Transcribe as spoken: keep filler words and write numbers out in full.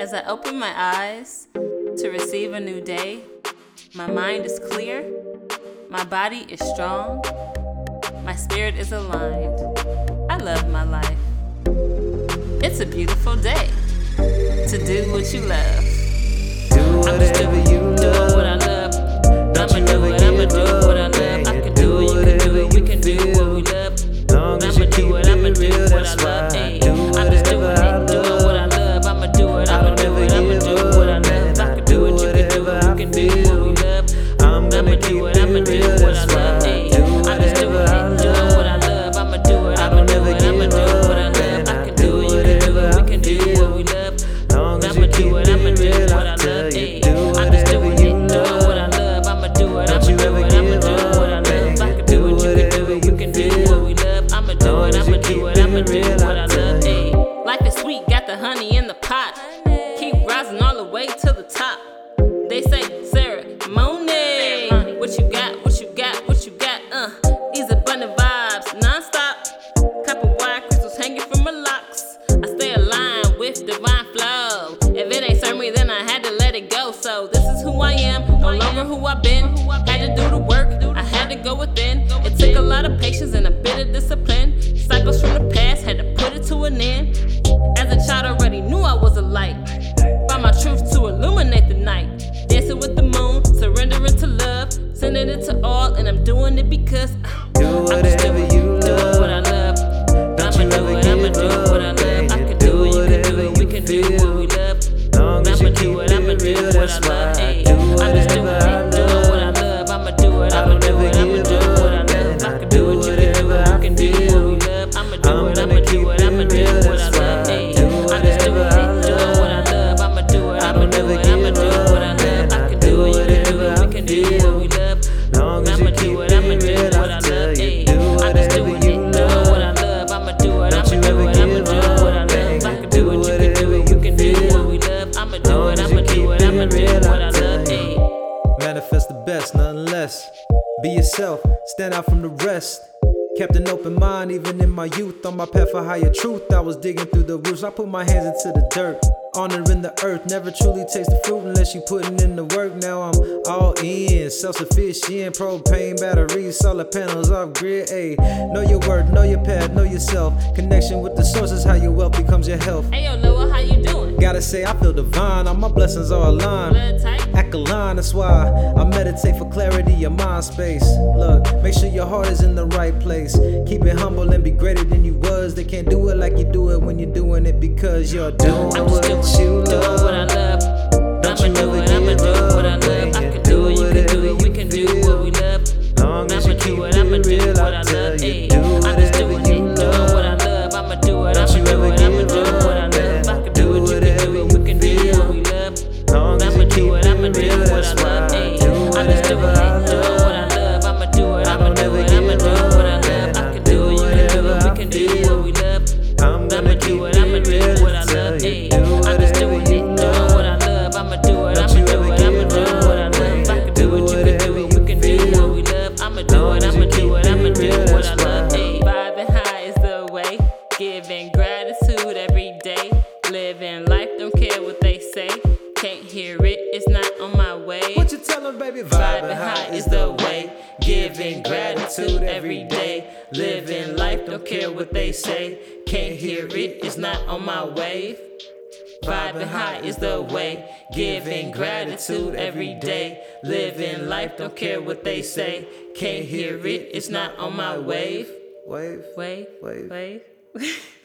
As I open my eyes to receive a new day, my mind is clear, my body is strong, my spirit is aligned. I love my life. It's a beautiful day to do what you love. Do whatever you love. What I love. I'ma do it, I'ma do what I love. I can do it, you can do it, we can do what we love. Long as you keep it real, that's why I do whatever I love. Doing what I love, I'ma do it, I'ma do it, I'ma do what I love. I can do it, you can do it, we can do what we love. I'm gonna keep do it, I'ma it do real, what I that's why love. I do whatever I Doing what I love. love, I'ma do it, I'ma do it, I'ma do what I love. I can do it, you can do it, we can do what we love. Long as you keep it real, I tell you, do whatever you love. Don't you ever give up, man. I can do it, you can do it, you can do what we love. I'ma do it, I'ma do it, I'ma do what I love. Ay. Life is sweet, got the honey in the pot. Keep rising all the way to the top. They say, Sarah, Monet, what you got, what you got, what you got, uh. These abundant vibes, non-stop. Couple wire crystals hanging from my locks. I stay aligned with divine flow. If it ain't serve me, then I had to let it go. So this is who I am, no longer who I've been. Had to do the work, I had to go within. It took a lot of patience and a bit of discipline. Cycles from the past, had to put it to an end. As a child, already knew I was a light. Found my truth to illuminate the night. Dancing with the moon, surrendering to love. Sending it to all, and I'm doing it because Do whatever you love. What I love. Don't you ever I'ma give do up, what I love. I man. can Do do it, you can do whatever it, we can you do what we feel. love. Long as I'ma you do keep it, I'ma it do real, what I that's why love. I Ay. do I'm just doing whatever I it, doing what I love. love. I'ma do it, I I'ma don't do ever it, I'ma give do up, what I love. man. I I can do do it, you can do whatever it, I we can do feel. what we love. I'ma do I'm it, gonna I'ma do keep it, it I'ma do real, what I that's why love. I Ay. do I'm just doing whatever it, I doing what I love. love. I'ma do it, I I'ma don't do ever it, I'ma give do up, what I man. love. I I can do do it, you can do whatever it, we I can do feel. what we love. Long as I'ma you do keep it, it I'ma do real, what I I love. tell you, Ay. do I'm just whatever doing you it, doing what I love. love. I'ma do it, Don't I'ma you do ever it, I'ma give do what I up, love. man. I can Do do it, you can do whatever it, you we can do feel. what we love. I'ma do Long it, as I'ma you do keep it, it I'ma do real, what I I love. tell Ay. you. Manifest the best, nothing less. Be yourself, stand out from the rest. Kept an open mind even in my youth. On my path for higher truth, I was digging through the roots. I put my hands into the dirt, honoring the earth. Never truly taste the fruit unless you putting in the work. Now I'm all in, self-sufficient. Propane batteries, solar panels off grid. Ayy, know your worth, know your path, know yourself. Connection with the source is how your wealth becomes your health. Hey yo, Noah, how you doing? Gotta say I feel divine, all my blessings are aligned. Blood tight? Alkaline, that's why I meditate for clarity of mind space. Look, make sure your heart is in the right place. Keep it humble and be greater than you was. They can't do it like you do it when you're doing it because you're doing I'm what just you doing, doing what I love. love. Don't I'ma you do ever it, I'ma give do what I up, love. I man. can do it, you can do whatever it, we can do what we love. Long as you I'ma keep do it, I'ma it do real, what I I tell love. you, Ay. do I'm just whatever doing you it, doing what I love. love. I'ma do it, Don't I'ma you do ever it, I'ma give do up, what I love. man. I can Do do it, you can whatever do it, you we can do feel. what we love. Long as I'ma you do keep it, I'ma it do real, what I that's why love. I Ay. do I'm just doing whatever I it, doing what I love. love. I'ma do it, I I'ma don't do ever it, I'ma give do up, what I love. man. I I can do do it, you can do whatever it, we I can do feel. what we love. I'm I'ma gonna do keep it, I'ma it do real what I and tell love. you, Ay. do I'm just whatever doing you it, doing what I love. love. I'ma do it, Don't I'ma you do ever it, I'ma give do up, what I love. man. I can Do do it, you can whatever do it, you we can do feel. what we love. I'ma do Long it, as I'ma you do keep it, I'ma it do real, what that's I why love. I Ay. Vibing high is the way, giving gratitude every day. Living life, don't care what they say. Can't hear it, it's not on my way. What you tellin', baby? Vibing high is the way, giving gratitude every day. Living life, don't care what they say. Can't hear it, it's not on my wave. Vibing high is the way, giving gratitude every day. Living life, don't care what they say. Can't hear it, it's not on my wave. Wave, Wave, wave. wave.